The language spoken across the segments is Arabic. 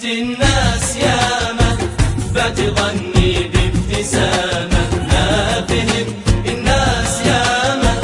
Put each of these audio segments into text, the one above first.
فهمت الناس ياما بتغني بابتسامة. ما فهمت الناس ياما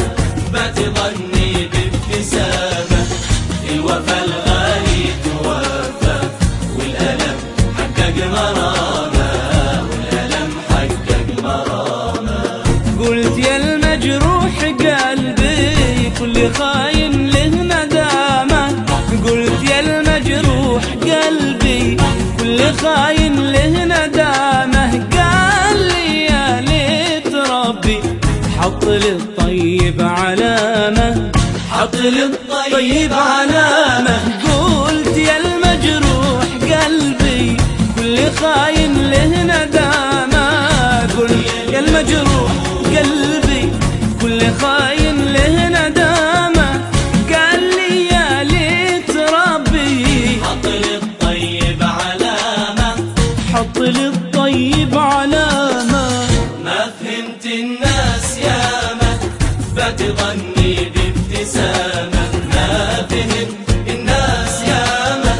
بتغني بابتسامة. الوفا الغالي توفى والألم حقق مرامة، والألم حقق مرامة. قلت يا المجروح قلبي كل خاين له ندامة. قلت يا المجروح قلبي كل خاين له ندامة. قال لي يا ليت ربي حط للطيب علامة، حط للطيب علامة. قلت يا المجروح قلبي كل خاين له ندامة. قلت يا المجروح قلبي كل خاين له ندامة. قال لي يا ليت ربي حط للطيب علامة، حط للطيب علامة. ما فهمت الناس ياما بتغني بابتسامة. ما فهمت الناس ياما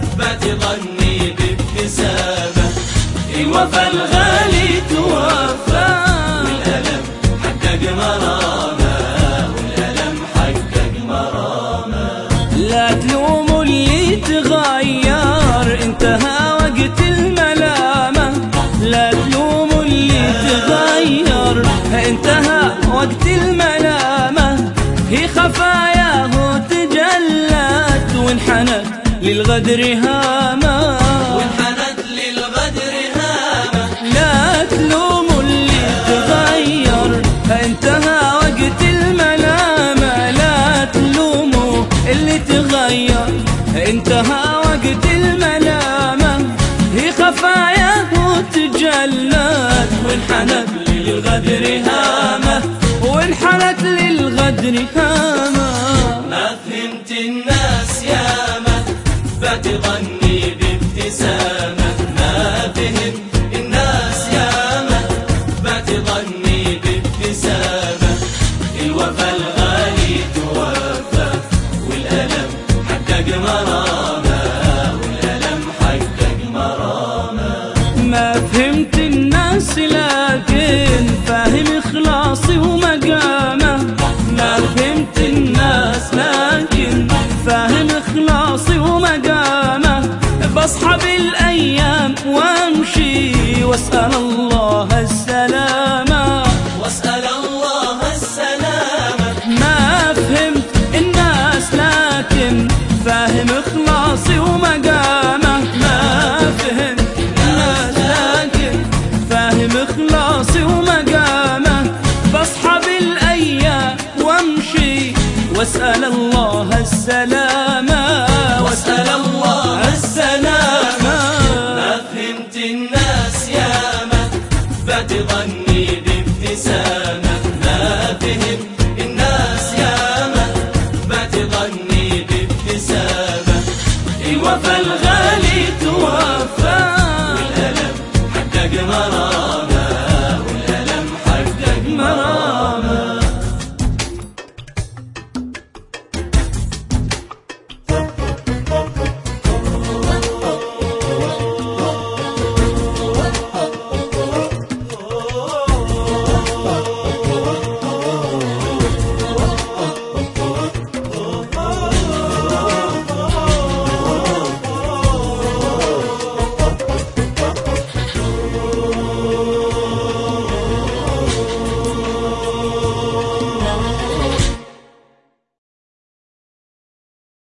بتغني بابتسامة. الوفا الغالي توفى والألم حقق مرامة، والألم حقق مرامة. لا تلوموا اللي تغير انتهى وقت الملامة. لا تلوموا اللي تغير انتهى وقت الملامة. هي خفاياه تجلت وانحنت للغدر هامة، وانحنت للغدر هامة. لا تلوموا اللي تغير انتهى وقت الملامة. لا تلوموا اللي تغير انتهى وقت الملامة. هي خفاياه تجلت وانحنت للغدر هامة، وانحنت للغدر هامة. ما فهمت الناس ياما بتغني بابتسامة. ما فهمت الناس ياما بتغني بابتسامة. الوفا الغالي توفى والألم حقق مرامة، والألم حقق مرامة. ما فهمت الناس لكن فاهم إخلاصي ومقامه. ما فهمت الناس لكن فاهم إخلاصي ومقامه. بصحى بالأيام وامشي واسأل الله السلامة، واسأل الله السلامة. ما فهمت الناس لكن فاهم إخلاصي ومقامه. ما فهمت الناس لكن فاهم إخلاصي ومقامه. بصحى بالأيام وامشي واسأل الله السلامة، واسأل الله السلامة. ما فهمت الناس ياما بتغني بابتسامة. ما فهمت الناس ياما بتغني بابتسامة. الوفا الغالي توفى والألم حقق مرامة.